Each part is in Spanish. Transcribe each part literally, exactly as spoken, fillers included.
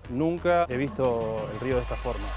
Nunca he visto el río de esta forma.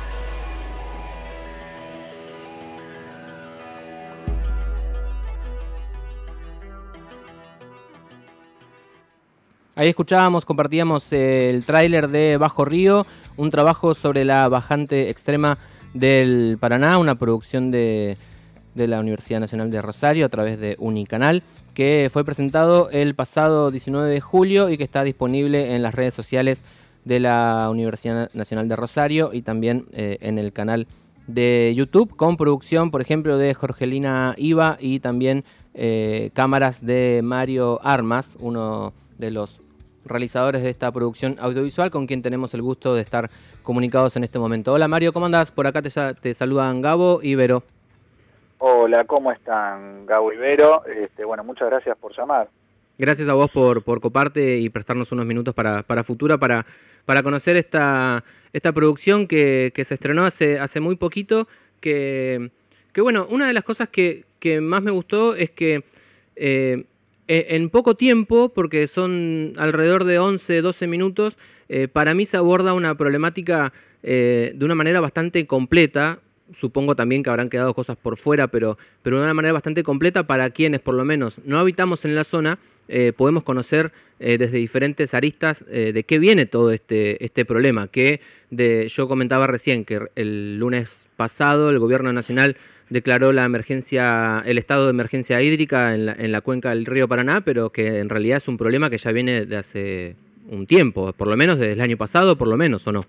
Ahí escuchábamos, compartíamos el tráiler de Bajo Río, un trabajo sobre la bajante extrema del Paraná, una producción de, de la Universidad Nacional de Rosario a través de Unicanal, que fue presentado el pasado diecinueve de julio y que está disponible en las redes sociales de la Universidad Nacional de Rosario y también eh, en el canal de YouTube, con producción, por ejemplo, de Jorgelina Iva y también eh, cámaras de Mario Armas, uno de los realizadores de esta producción audiovisual, con quien tenemos el gusto de estar comunicados en este momento. Hola Mario, ¿cómo andás? Por acá te, te saludan Gabo y Vero. Hola, ¿cómo están, Gabo y Vero? Este, bueno, muchas gracias por llamar. Gracias a vos por, por coparte y prestarnos unos minutos para, para Futura, para, para conocer esta, esta producción que, que se estrenó hace, hace muy poquito, que, que bueno, una de las cosas que, que más me gustó es que eh, en poco tiempo, porque son alrededor de once, doce minutos, eh, para mí se aborda una problemática eh, de una manera bastante completa. Supongo también que habrán quedado cosas por fuera, pero, pero de una manera bastante completa para quienes por lo menos no habitamos en la zona, eh, podemos conocer eh, desde diferentes aristas eh, de qué viene todo este, este problema. Que de, yo comentaba recién que el lunes pasado el gobierno nacional declaró la emergencia, el estado de emergencia hídrica en la, en la cuenca del río Paraná, pero que en realidad es un problema que ya viene de hace un tiempo, por lo menos desde el año pasado, por lo menos, ¿o no?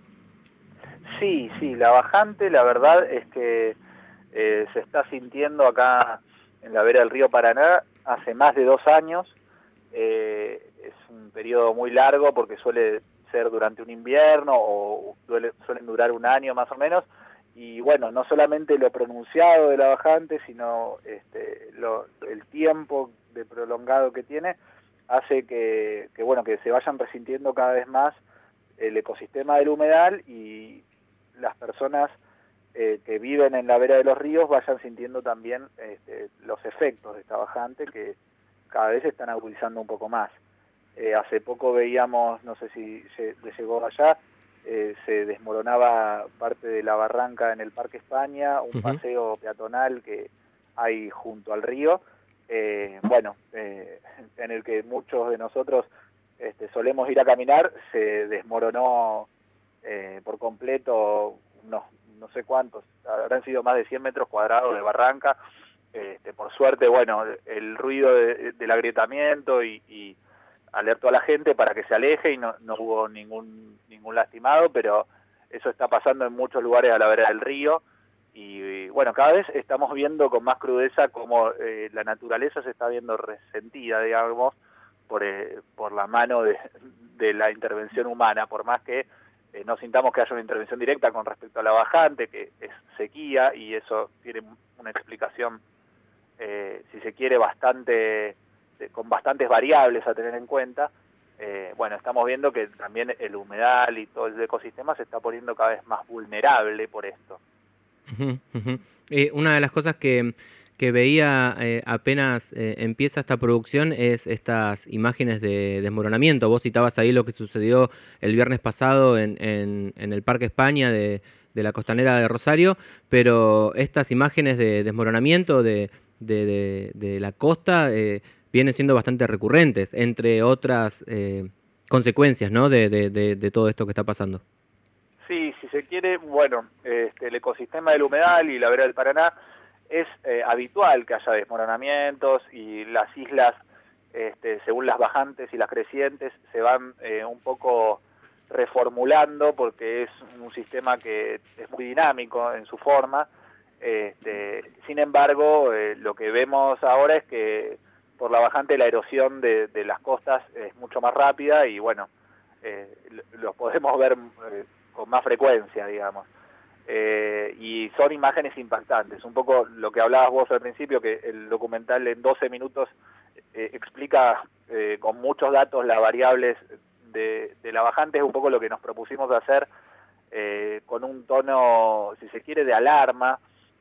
Sí, sí, la bajante, la verdad es que eh, se está sintiendo acá en la vera del río Paraná hace más de dos años. Eh, es un periodo muy largo porque suele ser durante un invierno o suele, suelen durar un año más o menos. Y bueno, no solamente lo pronunciado de la bajante, sino este, lo, el tiempo de prolongado que tiene hace que, que, bueno, que se vayan resintiendo cada vez más el ecosistema del humedal y las personas eh, que viven en la vera de los ríos vayan sintiendo también este, los efectos de esta bajante que cada vez se están agudizando un poco más. Eh, hace poco veíamos, no sé si les llegó allá, eh, se desmoronaba parte de la barranca en el Parque España, un uh-huh. paseo peatonal que hay junto al río, eh, bueno, eh, en el que muchos de nosotros este, solemos ir a caminar, se desmoronó eh, por completo, unos, no sé cuántos, habrán sido más de cien metros cuadrados de barranca. Este, por suerte, bueno, el ruido de, del agrietamiento y, y alertó a la gente para que se aleje y no, no hubo ningún ningún lastimado, pero eso está pasando en muchos lugares a la vera del río y, y bueno, cada vez estamos viendo con más crudeza cómo eh, la naturaleza se está viendo resentida, digamos, por, eh, por la mano de, de la intervención humana, por más que eh, no sintamos que haya una intervención directa con respecto a la bajante, que es sequía y eso tiene una explicación Eh, si se quiere, bastante de, con bastantes variables a tener en cuenta. Eh, bueno, estamos viendo que también el humedal y todo el ecosistema se está poniendo cada vez más vulnerable por esto. Uh-huh, uh-huh. Eh, una de las cosas que, que veía eh, apenas eh, empieza esta producción es estas imágenes de desmoronamiento. Vos citabas ahí lo que sucedió el viernes pasado en, en, en el Parque España de, de la Costanera de Rosario, pero estas imágenes de desmoronamiento de De, de, de la costa eh, vienen siendo bastante recurrentes, entre otras eh, consecuencias, ¿no? de, de, de, de todo esto que está pasando. Sí, si se quiere, bueno, este, el ecosistema del humedal y la vera del Paraná es eh, habitual que haya desmoronamientos y las islas, este, según las bajantes y las crecientes, se van eh, un poco reformulando porque es un sistema que es muy dinámico en su forma. Este, sin embargo, eh, lo que vemos ahora es que por la bajante la erosión de, de las costas es mucho más rápida y bueno, eh, los podemos ver eh, con más frecuencia, digamos. Eh, y son imágenes impactantes. Un poco lo que hablabas vos al principio, que el documental en doce minutos eh, explica eh, con muchos datos las variables de, de la bajante, es un poco lo que nos propusimos hacer eh, con un tono, si se quiere, de alarma,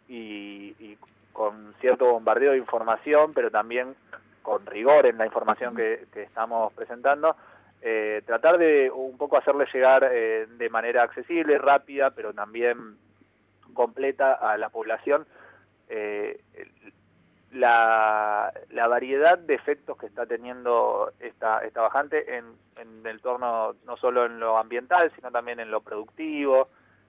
Y, y con cierto bombardeo de información, pero también con rigor en la información que, que estamos presentando, eh, tratar de un poco hacerle llegar eh, de manera accesible, rápida, pero también completa a la población eh, la, la variedad de efectos que está teniendo esta, esta bajante en, en el torno, no solo en lo ambiental, sino también en lo productivo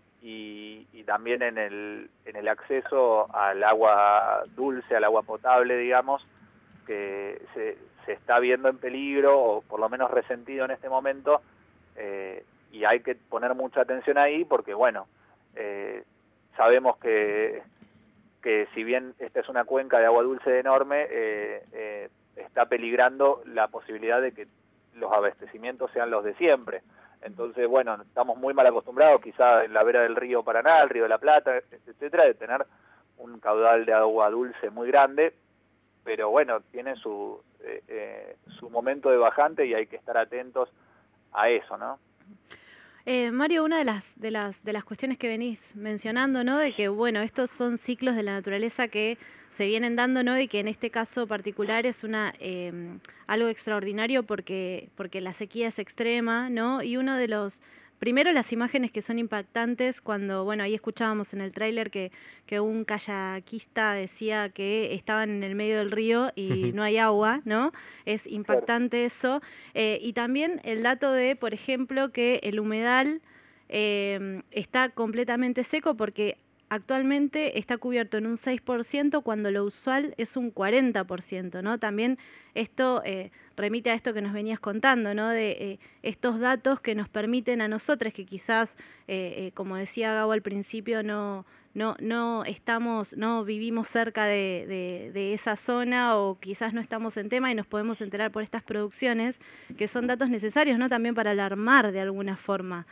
y, y también en el, en el acceso al agua dulce, al agua potable, digamos, que se, se está viendo en peligro o por lo menos resentido en este momento, eh, y hay que poner mucha atención ahí porque, bueno, eh, sabemos que, que si bien esta es una cuenca de agua dulce enorme, eh, eh, está peligrando la posibilidad de que los abastecimientos sean los de siempre. Entonces, bueno, estamos muy mal acostumbrados, quizá en la vera del río Paraná, el río de la Plata, etcétera, de tener un caudal de agua dulce muy grande, pero bueno, tiene su, eh, eh, su momento de bajante y hay que estar atentos a eso, ¿no? Eh, Mario, una de las, de las de las cuestiones que venís mencionando, ¿no? De que, bueno, estos son ciclos de la naturaleza que se vienen dando, ¿no? Y que en este caso particular es una eh, algo extraordinario porque, porque la sequía es extrema, ¿no? Y uno de los... Primero las imágenes que son impactantes cuando, bueno, ahí escuchábamos en el tráiler que, que un kayakista decía que estaban en el medio del río y no hay agua, ¿no? Es impactante eso. Eh, y también el dato de, por ejemplo, que el humedal eh, está completamente seco porque actualmente está cubierto en un seis por ciento cuando lo usual es un cuarenta por ciento, ¿no? También esto eh, remite a esto que nos venías contando, ¿no? De eh, estos datos que nos permiten a nosotros, que quizás, eh, eh, como decía Gabo al principio, no, no, no estamos, no vivimos cerca de, de, de esa zona o quizás no estamos en tema y nos podemos enterar por estas producciones, que son datos necesarios, ¿no? También para alarmar de alguna forma,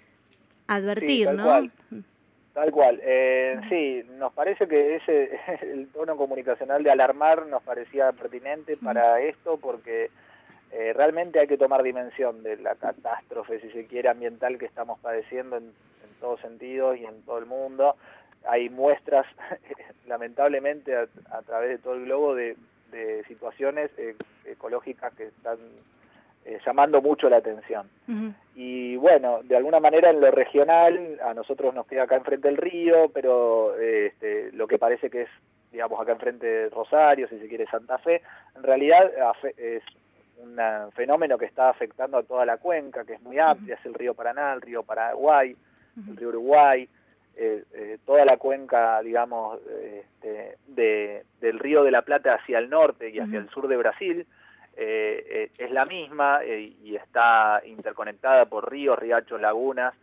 advertir, sí, tal ¿no? Cual. Tal cual. Eh, sí, nos parece que ese el tono comunicacional de alarmar nos parecía pertinente para esto porque eh, realmente hay que tomar dimensión de la catástrofe, si se quiere, ambiental que estamos padeciendo en, en todos sentidos y en todo el mundo. Hay muestras, lamentablemente, a, a través de todo el globo de, de situaciones eh, ecológicas que están eh, llamando mucho la atención. Uh-huh. Y bueno, de alguna manera en lo regional, a nosotros nos queda acá enfrente el río, pero eh, este, lo que parece que es, digamos, acá enfrente de Rosario, si se quiere Santa Fe, en realidad es un fenómeno que está afectando a toda la cuenca, que es muy amplia, es el río Paraná, el río Paraguay, uh-huh. el río Uruguay, eh, eh, toda la cuenca, digamos, este, de, del río de la Plata hacia el norte y hacia uh-huh. el sur de Brasil, Eh, eh, es la misma eh, y está interconectada por ríos, riachos, lagunas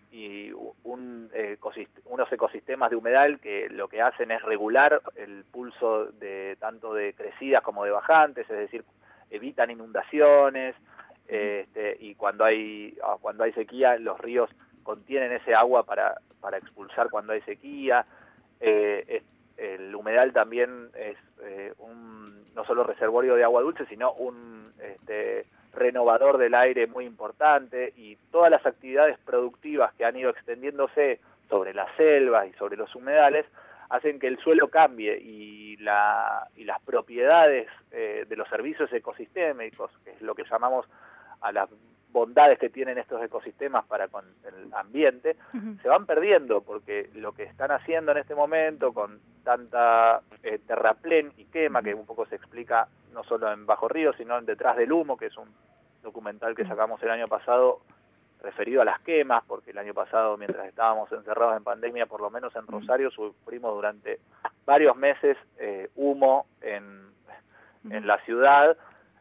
y un, eh, ecosist- unos ecosistemas de humedal que lo que hacen es regular el pulso de tanto de crecidas como de bajantes, es decir, evitan inundaciones eh, este, y cuando hay cuando hay sequía los ríos contienen ese agua para, para expulsar cuando hay sequía. Eh, es, el humedal también es eh, un no solo reservorio de agua dulce, sino un este, renovador del aire muy importante, y todas las actividades productivas que han ido extendiéndose sobre las selvas y sobre los humedales hacen que el suelo cambie y, la, y las propiedades eh, de los servicios ecosistémicos, que es lo que llamamos a las bondades que tienen estos ecosistemas para con el ambiente, uh-huh. se van perdiendo, porque lo que están haciendo en este momento con tanta eh, terraplén y quema, uh-huh. que un poco se explica no solo en Bajo Río, sino en Detrás del Humo, que es un documental que sacamos el año pasado referido a las quemas, porque el año pasado, mientras estábamos encerrados en pandemia, por lo menos en Rosario, sufrimos durante varios meses eh, humo en, uh-huh. en la ciudad,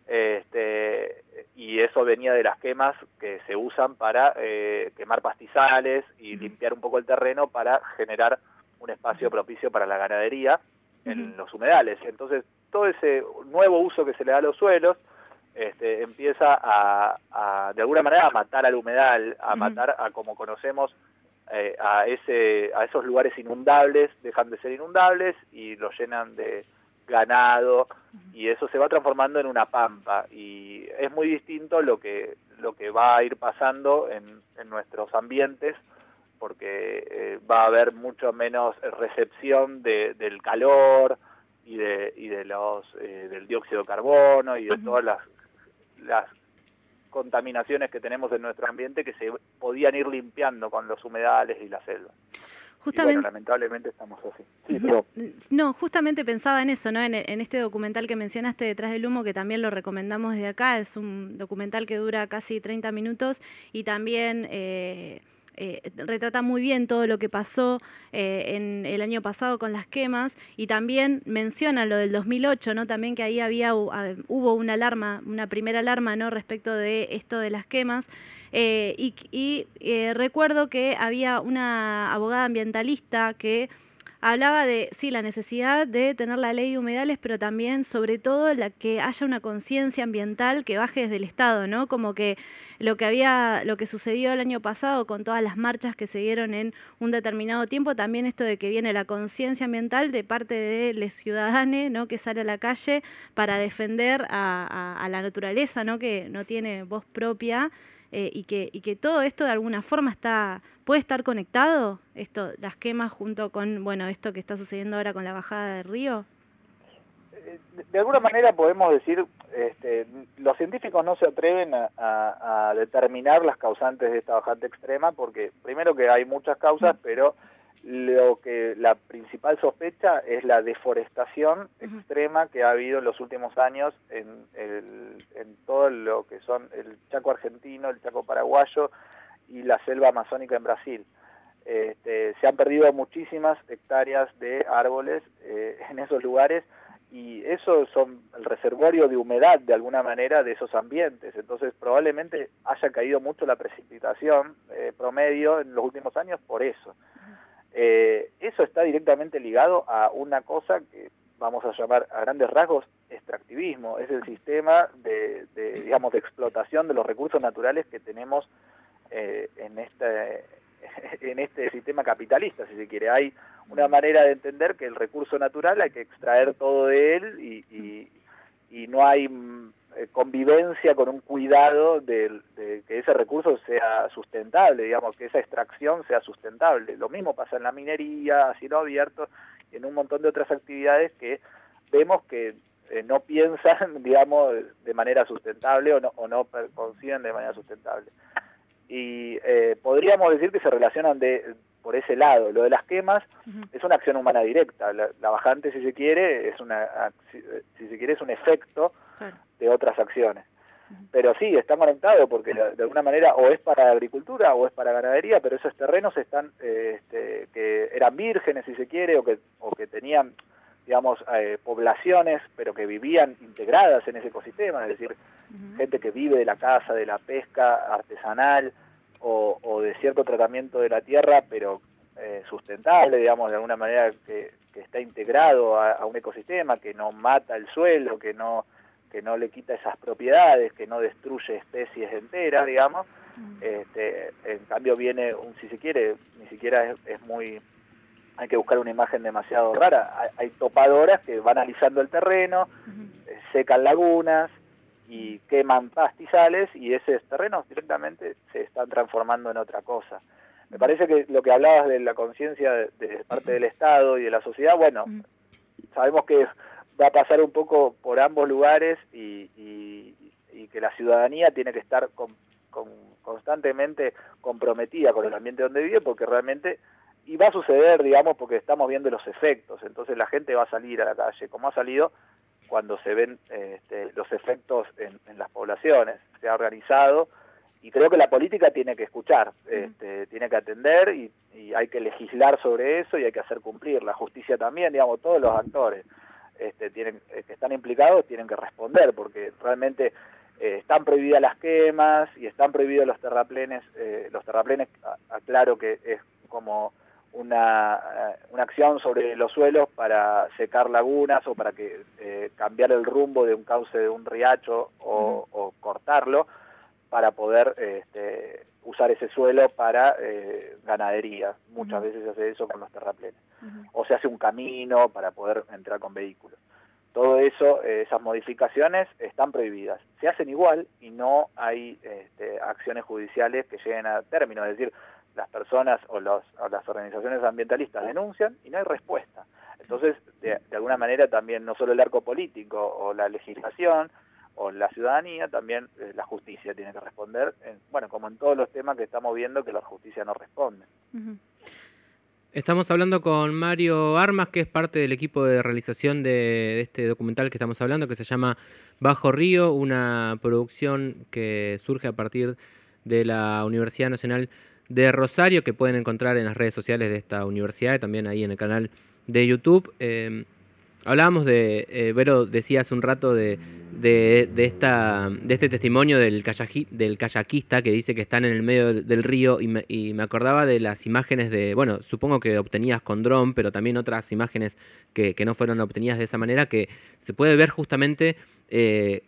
Este, y eso venía de las quemas que se usan para eh, quemar pastizales y limpiar un poco el terreno para generar un espacio propicio para la ganadería en uh-huh. los humedales. Entonces, todo ese nuevo uso que se le da a los suelos este, empieza a, a, de alguna manera, a matar al humedal, a uh-huh. matar a, como conocemos, eh, a, ese, a esos lugares inundables, dejan de ser inundables y los llenan de ganado, y eso se va transformando en una pampa, y es muy distinto lo que lo que va a ir pasando en, en nuestros ambientes, porque eh, va a haber mucho menos recepción de, del calor y de y de los eh, del dióxido de carbono y de todas las las contaminaciones que tenemos en nuestro ambiente que se podían ir limpiando con los humedales y la selva. Justamente, y bueno, lamentablemente estamos así. Sí, pero... No, justamente pensaba en eso, ¿no? En, en este documental que mencionaste, Detrás del Humo, que también lo recomendamos desde acá. Es un documental que dura casi treinta minutos y también eh, eh, retrata muy bien todo lo que pasó eh, en el año pasado con las quemas, y también menciona lo del dos mil ocho, ¿no? También que ahí había hubo una alarma, una primera alarma, ¿no? Respecto de esto de las quemas. Eh, y y eh, recuerdo que había una abogada ambientalista que hablaba de, sí, la necesidad de tener la ley de humedales, pero también, sobre todo, la que haya una conciencia ambiental que baje desde el Estado, ¿no? Como que lo que había, lo que sucedió el año pasado con todas las marchas que se dieron en un determinado tiempo, también esto de que viene la conciencia ambiental de parte de los ciudadanos, ¿no? Que sale a la calle para defender a, a, a la naturaleza, ¿no? Que no tiene voz propia. Eh, y, que, y que todo esto de alguna forma está puede estar conectado, esto, las quemas junto con, bueno, esto que está sucediendo ahora con la bajada del río. De, de alguna manera podemos decir, este, los científicos no se atreven a, a, a determinar las causantes de esta bajante extrema, porque primero que hay muchas causas, pero lo que la principal sospecha es la deforestación uh-huh. extrema que ha habido en los últimos años en, el, en todo lo que son el Chaco argentino, el Chaco paraguayo y la selva amazónica en Brasil. Este, se han perdido muchísimas hectáreas de árboles eh, en esos lugares, y eso son el reservorio de humedad de alguna manera de esos ambientes. Entonces probablemente haya caído mucho la precipitación eh, promedio en los últimos años por eso. Eh, eso está directamente ligado a una cosa que vamos a llamar a grandes rasgos extractivismo. Es el sistema de, de digamos de explotación de los recursos naturales que tenemos eh, en este en este sistema capitalista, si se quiere. Hay una manera de entender que el recurso natural hay que extraer todo de él y, y, y no hay eh, convivencia con un cuidado de, de que ese recurso sea sustentable, digamos, que esa extracción sea sustentable. Lo mismo pasa en la minería, a cielo abierto, y en un montón de otras actividades que vemos que eh, no piensan, digamos, de manera sustentable o no, o no conciben de manera sustentable. Y eh, podríamos decir que se relacionan de por ese lado. Lo de las quemas uh-huh. es una acción humana directa. La, la bajante, si se quiere, es una si, si se quiere es un efecto claro. de otras acciones. Uh-huh. Pero sí, están conectados porque de, de alguna manera o es para agricultura o es para ganadería, pero esos terrenos están eh, este, que eran vírgenes, si se quiere, o que o que tenían, digamos, eh, poblaciones, pero que vivían integradas en ese ecosistema, es decir, uh-huh. gente que vive de la caza, de la pesca artesanal o, o de cierto tratamiento de la tierra, pero eh, sustentable, digamos, de alguna manera que, que está integrado a, a un ecosistema, que no mata el suelo, que no que no le quita esas propiedades, que no destruye especies enteras, digamos. Uh-huh. Este, en cambio viene, un, si se quiere, ni siquiera es, es muy... hay que buscar una imagen demasiado rara. Hay, hay topadoras que van alisando el terreno, uh-huh. secan lagunas y queman pastizales, y esos terrenos directamente se están transformando en otra cosa. Me parece que lo que hablabas de la conciencia de, de parte del Estado y de la sociedad, bueno, uh-huh. sabemos que va a pasar un poco por ambos lugares y, y, y que la ciudadanía tiene que estar con, con, constantemente comprometida con el ambiente donde vive, porque realmente... y va a suceder, digamos, porque estamos viendo los efectos. Entonces la gente va a salir a la calle, como ha salido cuando se ven este, los efectos en, en las poblaciones. Se ha organizado, y creo que la política tiene que escuchar, este, tiene que atender, y, y hay que legislar sobre eso y hay que hacer cumplir. La justicia también, digamos, todos los actores este, tienen, que están implicados tienen que responder, porque realmente... Eh, están prohibidas las quemas y están prohibidos los terraplenes. Eh, los terraplenes, aclaro que es como una, una acción sobre los suelos para secar lagunas o para que eh, cambiar el rumbo de un cauce de un riacho o, uh-huh. o cortarlo para poder este, usar ese suelo para eh, ganadería. Muchas uh-huh. veces se hace eso con los terraplenes. Uh-huh. O se hace un camino para poder entrar con vehículos. Todo eso, eh, esas modificaciones están prohibidas. Se hacen igual y no hay este, acciones judiciales que lleguen a término. Es decir, las personas o, los, o las organizaciones ambientalistas denuncian y no hay respuesta. Entonces, de, de alguna manera también no solo el arco político o la legislación o la ciudadanía, también eh, la justicia tiene que responder, en, bueno, como en todos los temas que estamos viendo que la justicia no responde. Uh-huh. Estamos hablando con Mario Armas, que es parte del equipo de realización de, de este documental que estamos hablando, que se llama Bajo Río, una producción que surge a partir de la Universidad Nacional de Rosario, que pueden encontrar en las redes sociales de esta universidad y también ahí en el canal de YouTube. Eh, hablábamos de, eh, Vero decía hace un rato de, de, de, esta, de este testimonio del, kayaji, del kayakista que dice que están en el medio del, del río y me, y me acordaba de las imágenes de, bueno, supongo que obtenidas con dron, pero también otras imágenes que, que no fueron obtenidas de esa manera, que se puede ver justamente eh,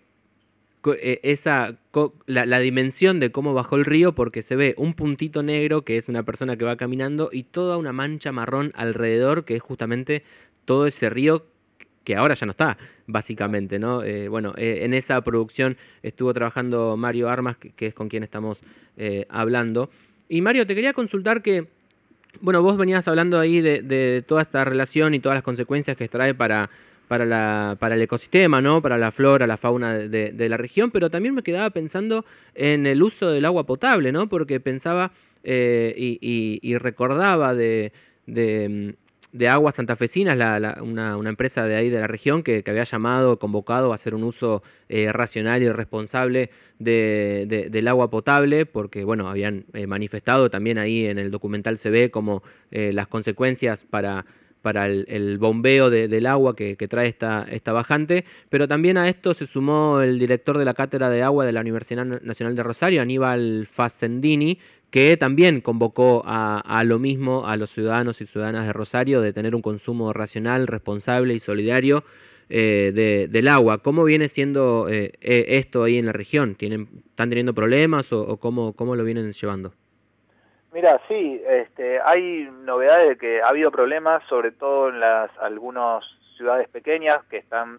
esa la, la dimensión de cómo bajó el río, porque se ve un puntito negro que es una persona que va caminando y toda una mancha marrón alrededor que es justamente todo ese río que ahora ya no está, básicamente, ¿no? Eh, bueno, eh, en esa producción estuvo trabajando Mario Armas, que, que es con quien estamos eh, hablando. Y Mario, te quería consultar que, bueno, vos venías hablando ahí de, de toda esta relación y todas las consecuencias que trae para para, la, para el ecosistema, ¿no? Para la flora, la fauna de, de, de la región, pero también me quedaba pensando en el uso del agua potable, ¿no? Porque pensaba eh, y, y, y recordaba de, de, de Aguas Santafesinas, la, la, una, una empresa de ahí de la región que, que había llamado, convocado a hacer un uso eh, racional y responsable de, de, del agua potable, porque, bueno, habían eh, manifestado también ahí en el documental se ve como eh, las consecuencias para... para el, el bombeo de, del agua que, que trae esta, esta bajante, pero también a esto se sumó el director de la Cátedra de Agua de la Universidad Nacional de Rosario, Aníbal Facendini, que también convocó a, a lo mismo a los ciudadanos y ciudadanas de Rosario de tener un consumo racional, responsable y solidario eh, de, del agua. ¿Cómo viene siendo eh, esto ahí en la región? ¿Tienen, ¿Están teniendo problemas o, o cómo, cómo lo vienen llevando? Mira, sí, este, hay novedades de que ha habido problemas, sobre todo en las algunas ciudades pequeñas que están,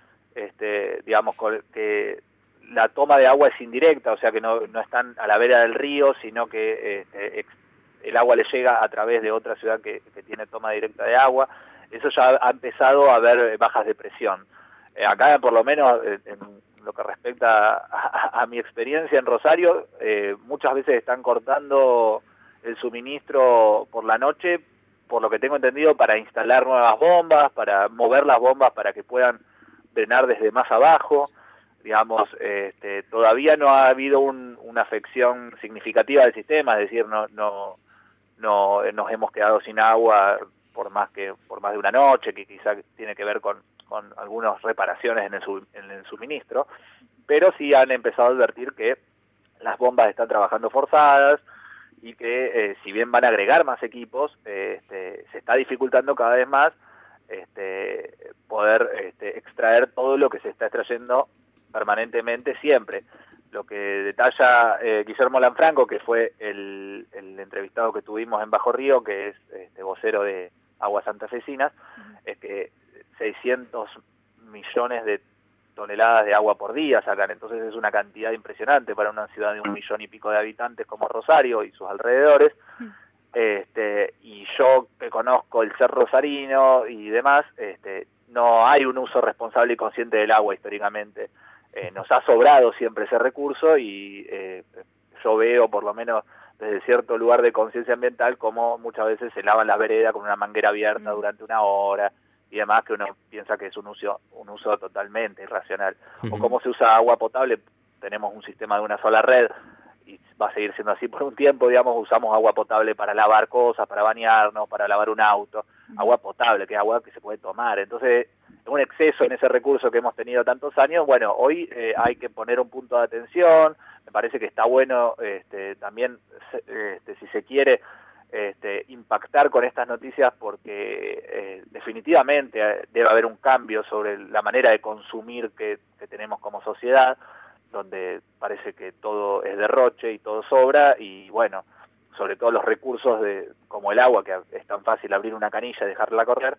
este, digamos, que la toma de agua es indirecta, o sea que no, no están a la vera del río, sino que este, el agua le llega a través de otra ciudad que, que tiene toma directa de agua. Eso ya ha empezado a haber bajas de presión. Eh, acá, por lo menos, en, en lo que respecta a, a, a mi experiencia en Rosario, eh, muchas veces están cortando el suministro por la noche, por lo que tengo entendido, para instalar nuevas bombas, para mover las bombas para que puedan drenar desde más abajo. Digamos, este, todavía no ha habido un, una afección significativa del sistema, es decir, no, no, no nos hemos quedado sin agua por más que por más de una noche, que quizá tiene que ver con, con algunas reparaciones en el, su, en el suministro, pero sí han empezado a advertir que las bombas están trabajando forzadas, y que eh, si bien van a agregar más equipos, eh, este, se está dificultando cada vez más este, poder este, extraer todo lo que se está extrayendo permanentemente siempre. Lo que detalla eh, Guillermo Lanfranco, que fue el, el entrevistado que tuvimos en Bajo Río, que es este, vocero de Aguas Santafesinas, uh-huh. es que seiscientos millones de toneladas de agua por día sacan, entonces es una cantidad impresionante para una ciudad de un millón y pico de habitantes como Rosario y sus alrededores. Mm. Este, y yo que conozco el ser rosarino y demás, este, no hay un uso responsable y consciente del agua históricamente. Eh, nos ha sobrado siempre ese recurso y eh, yo veo, por lo menos desde cierto lugar de conciencia ambiental, como muchas veces se lavan las veredas con una manguera abierta mm. durante una hora y demás, que uno piensa que es un uso un uso totalmente irracional. Uh-huh. O cómo se usa agua potable, tenemos un sistema de una sola red, y va a seguir siendo así por un tiempo, digamos, usamos agua potable para lavar cosas, para bañarnos, para lavar un auto, uh-huh. agua potable, que es agua que se puede tomar. Entonces, un exceso en ese recurso que hemos tenido tantos años, bueno, hoy eh, hay que poner un punto de atención, me parece que está bueno este, también, este, si se quiere, Este, impactar con estas noticias porque eh, definitivamente debe haber un cambio sobre la manera de consumir que, que tenemos como sociedad, donde parece que todo es derroche y todo sobra, y bueno, sobre todo los recursos de como el agua, que es tan fácil abrir una canilla y dejarla correr,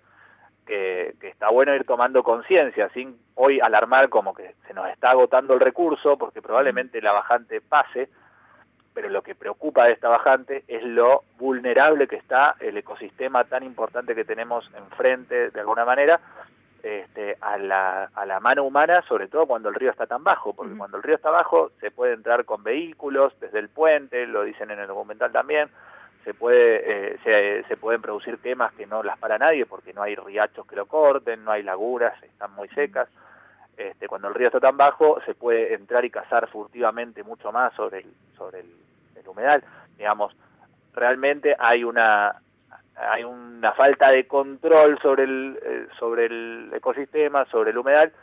que, que está bueno ir tomando conciencia, sin hoy alarmar como que se nos está agotando el recurso, porque probablemente la bajante pase, pero lo que preocupa de esta bajante es lo vulnerable que está el ecosistema tan importante que tenemos enfrente, de alguna manera, este, a, la, a la mano humana, sobre todo cuando el río está tan bajo, porque uh-huh. cuando el río está bajo se puede entrar con vehículos desde el puente, lo dicen en el documental también, se puede eh, se, se pueden producir quemas que no las para nadie porque no hay riachos que lo corten, no hay lagunas, están muy secas. Este, cuando el río está tan bajo se puede entrar y cazar furtivamente mucho más sobre el, sobre el, el humedal. Digamos, realmente hay una hay una falta de control sobre el eh, sobre el ecosistema, sobre el humedal,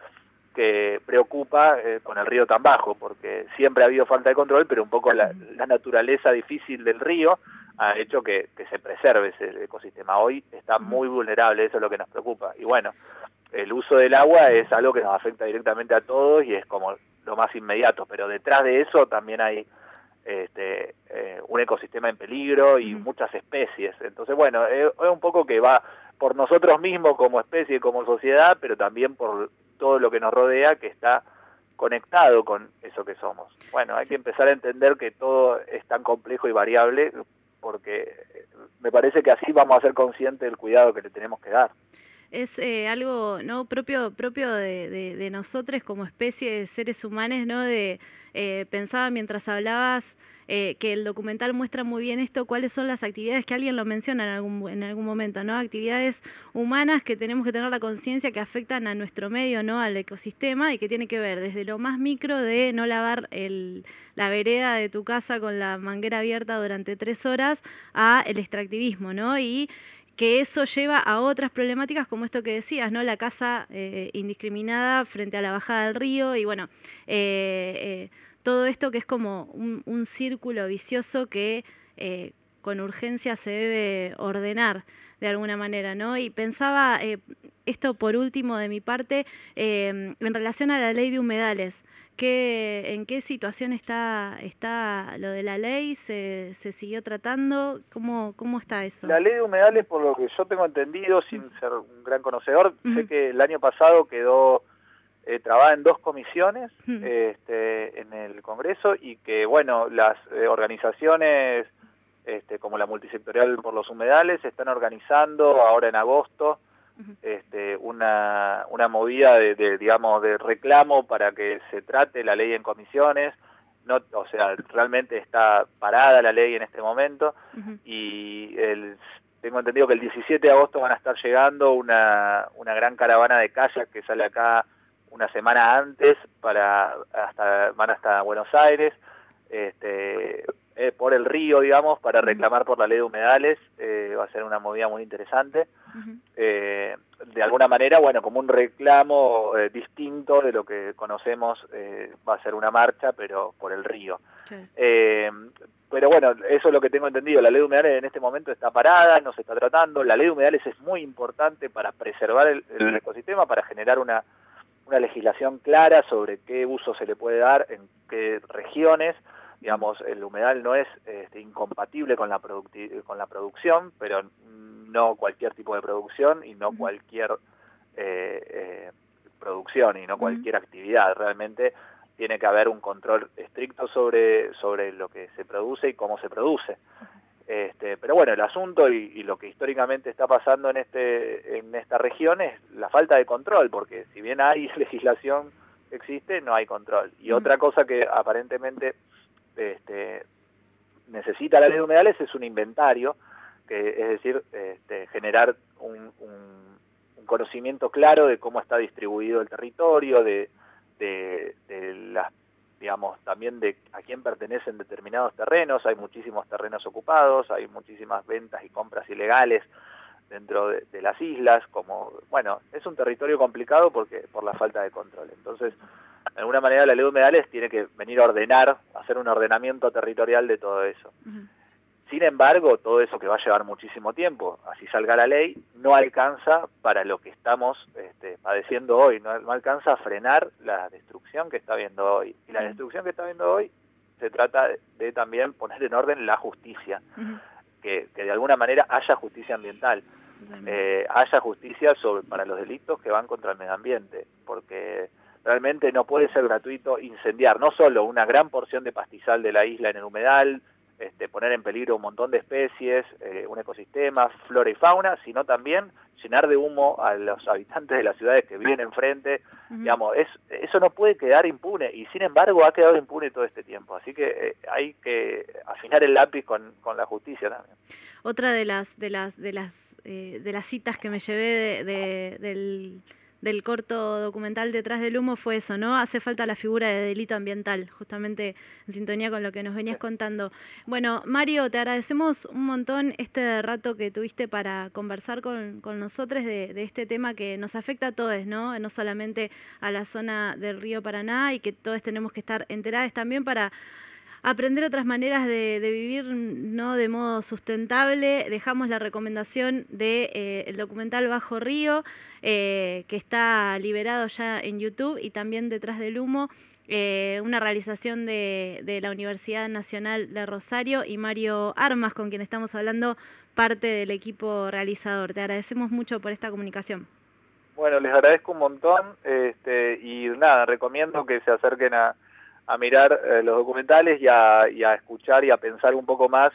que preocupa eh, con el río tan bajo, porque siempre ha habido falta de control, pero un poco la, la naturaleza difícil del río ha hecho que, que se preserve ese ecosistema. Hoy está muy vulnerable, eso es lo que nos preocupa. Y bueno, el uso del agua es algo que nos afecta directamente a todos y es como lo más inmediato, pero detrás de eso también hay este, eh, un ecosistema en peligro y uh-huh. muchas especies. Entonces, bueno, es, es un poco que va por nosotros mismos como especie, como sociedad, pero también por todo lo que nos rodea, que está conectado con eso que somos. Bueno, hay sí. que empezar a entender que todo es tan complejo y variable, porque me parece que así vamos a ser conscientes del cuidado que le tenemos que dar. Es eh, algo no propio propio de, de, de nosotros como especie de seres humanos, ¿no? De eh, pensaba mientras hablabas eh, que el documental muestra muy bien esto, cuáles son las actividades que alguien lo menciona en algún en algún momento, ¿no? Actividades humanas que tenemos que tener la conciencia que afectan a nuestro medio, ¿no? Al ecosistema, y que tiene que ver desde lo más micro de no lavar el la vereda de tu casa con la manguera abierta durante tres horas a el extractivismo, ¿no? Y que eso lleva a otras problemáticas como esto que decías, ¿no? La caza eh, indiscriminada frente a la bajada del río y bueno, eh, eh, todo esto que es como un, un círculo vicioso que eh, con urgencia se debe ordenar de alguna manera, ¿no? Y pensaba, eh, esto por último de mi parte, eh, en relación a la ley de humedales, ¿qué, ¿en qué situación está está lo de la ley? ¿Se, se siguió tratando? ¿Cómo, ¿Cómo está eso? La ley de humedales, por lo que yo tengo entendido, sin uh-huh. ser un gran conocedor, uh-huh. sé que el año pasado quedó eh, trabada en dos comisiones uh-huh. este, en el Congreso y que, bueno, las eh, organizaciones Este, como la multisectorial por los humedales, están organizando ahora en agosto uh-huh. este, una, una movida de, de, digamos, de reclamo para que se trate la ley en comisiones. No, o sea, realmente está parada la ley en este momento uh-huh. y el, tengo entendido que el diecisiete de agosto van a estar llegando una, una gran caravana de kayak que sale acá una semana antes, para hasta van hasta Buenos Aires, este Eh, por el río, digamos, para reclamar por la ley de humedales. Eh, va a ser una movida muy interesante. Uh-huh. Eh, de alguna manera, bueno, como un reclamo eh, distinto de lo que conocemos, eh, va a ser una marcha, pero por el río. Okay. Eh, pero bueno, eso es lo que tengo entendido. La ley de humedales en este momento está parada, no se está tratando. La ley de humedales es muy importante para preservar el, el ecosistema, para generar una, una legislación clara sobre qué uso se le puede dar en qué regiones. Digamos, el humedal no es este, incompatible con la, con la producción, pero no cualquier tipo de producción y no cualquier eh, eh, producción y no cualquier actividad. Realmente tiene que haber un control estricto sobre, sobre lo que se produce y cómo se produce. Este, pero bueno, el asunto y, y lo que históricamente está pasando en, este, en esta región es la falta de control, porque si bien hay legislación que existe, no hay control. Y otra cosa que aparentemente Este, necesita la ley de humedales es un inventario, que es decir, este, generar un, un, un conocimiento claro de cómo está distribuido el territorio, de, de, de las, digamos, también de a quién pertenecen determinados terrenos. Hay muchísimos terrenos ocupados, hay muchísimas ventas y compras ilegales dentro de, de las islas, como, bueno, es un territorio complicado porque por la falta de control. Entonces, de alguna manera la ley de humedales tiene que venir a ordenar, hacer un ordenamiento territorial de todo eso. Uh-huh. Sin embargo, todo eso que va a llevar muchísimo tiempo, así salga la ley, no alcanza para lo que estamos este, padeciendo hoy, no, no alcanza a frenar la destrucción que está habiendo hoy. Y la uh-huh. destrucción que está habiendo hoy se trata de, de también poner en orden la justicia, uh-huh. que, que de alguna manera haya justicia ambiental, uh-huh. eh, haya justicia sobre, para los delitos que van contra el medio ambiente, porque realmente no puede ser gratuito incendiar no solo una gran porción de pastizal de la isla en el humedal, este, poner en peligro un montón de especies, eh, un ecosistema, flora y fauna, sino también llenar de humo a los habitantes de las ciudades que viven enfrente. Uh-huh. Digamos, es, eso no puede quedar impune, y sin embargo ha quedado impune todo este tiempo. Así que eh, hay que afinar el lápiz con, con la justicia también. Otra de las de las de las eh, de las citas que me llevé de, de, del del corto documental Detrás del Humo fue eso, ¿no? Hace falta la figura de delito ambiental, justamente en sintonía con lo que nos venías contando. Bueno, Mario, te agradecemos un montón este rato que tuviste para conversar con, con nosotros de, de este tema que nos afecta a todos, ¿no? No solamente a la zona del río Paraná, y que todos tenemos que estar enterados también para aprender otras maneras de, de vivir, no de modo sustentable. Dejamos la recomendación de eh, el documental Bajo Río, eh, que está liberado ya en YouTube, y también Detrás del Humo, eh, una realización de, de la Universidad Nacional de Rosario, y Mario Armas, con quien estamos hablando, parte del equipo realizador. Te agradecemos mucho por esta comunicación. Bueno, les agradezco un montón, este, y nada, recomiendo que se acerquen a a mirar eh, los documentales y a, y a escuchar y a pensar un poco más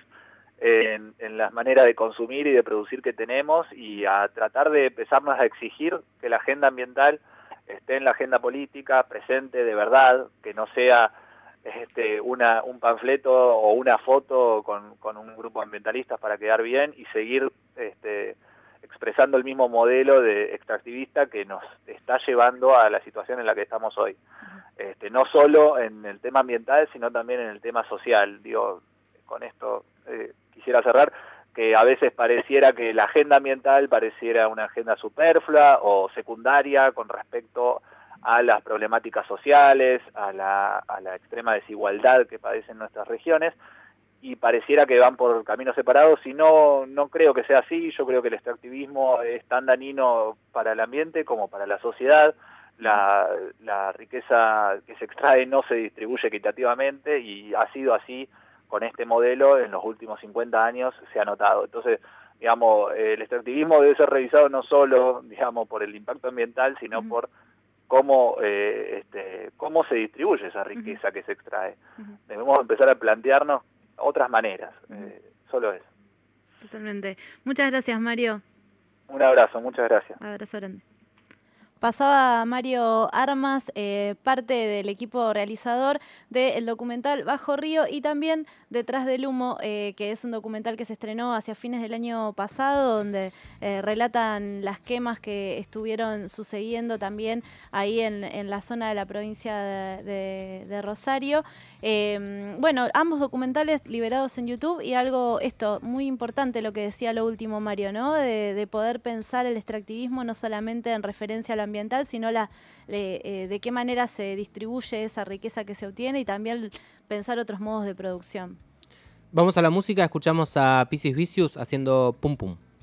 en, en las maneras de consumir y de producir que tenemos, y a tratar de empezarnos a exigir que la agenda ambiental esté en la agenda política, presente de verdad, que no sea este, una, un panfleto o una foto con, con un grupo de ambientalistas para quedar bien, y seguir este, expresando el mismo modelo de extractivista que nos está llevando a la situación en la que estamos hoy. Este, no solo en el tema ambiental, sino también en el tema social. Digo, con esto eh, quisiera cerrar, que a veces pareciera que la agenda ambiental pareciera una agenda superflua o secundaria con respecto a las problemáticas sociales, a la, a la extrema desigualdad que padecen nuestras regiones, y pareciera que van por caminos separados, y no, no creo que sea así. Yo creo que el extractivismo es tan dañino para el ambiente como para la sociedad. La, la riqueza que se extrae no se distribuye equitativamente, y ha sido así con este modelo en los últimos cincuenta años, se ha notado. Entonces, digamos, el extractivismo debe ser revisado no solo, digamos, por el impacto ambiental, sino uh-huh. por cómo, eh, este, cómo se distribuye esa riqueza uh-huh. que se extrae. Uh-huh. Debemos empezar a plantearnos otras maneras, uh-huh. eh, solo eso. Totalmente. Muchas gracias, Mario. Un abrazo, muchas gracias. Un abrazo grande. Pasaba Mario Armas, eh, parte del equipo realizador del documental Bajo Río, y también Detrás del Humo, eh, que es un documental que se estrenó hacia fines del año pasado, donde eh, relatan las quemas que estuvieron sucediendo también ahí en, en la zona de la provincia de, de, de Rosario. Eh, bueno, ambos documentales liberados en YouTube, y algo, esto, muy importante lo que decía lo último Mario, ¿no? De, de poder pensar el extractivismo no solamente en referencia al ambiental, sino la, eh, eh, de qué manera se distribuye esa riqueza que se obtiene, y también pensar otros modos de producción. Vamos a la música, escuchamos a Piscis Vicious haciendo Pum Pum.